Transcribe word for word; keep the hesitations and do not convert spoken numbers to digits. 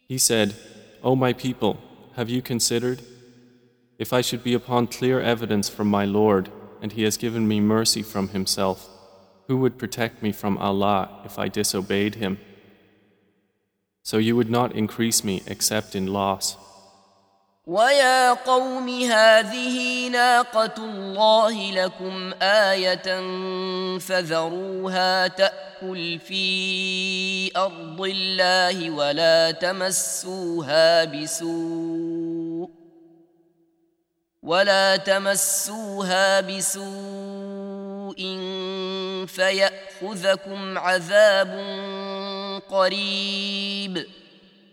He said, O my people, have you considered? If I should be upon clear evidence from my Lord, and He has given me mercy from Himself, who would protect me from Allah if I disobeyed Him? So you would not increase me except in loss. وَيَا قَوْمِ هَٰذِهِ نَاقَةُ اللَّهِ لَكُمْ آيَةً فَذَرُوهَا تَأْكُلْ فِي أَرْضِ اللَّهِ وَلَا تَمَسُّوهَا بِسُوءٍ وَلَا تَمَسُّوهَا بِسُوءٍ فَيَأْخُذَكُمْ عَذَابٌ قَرِيبٌ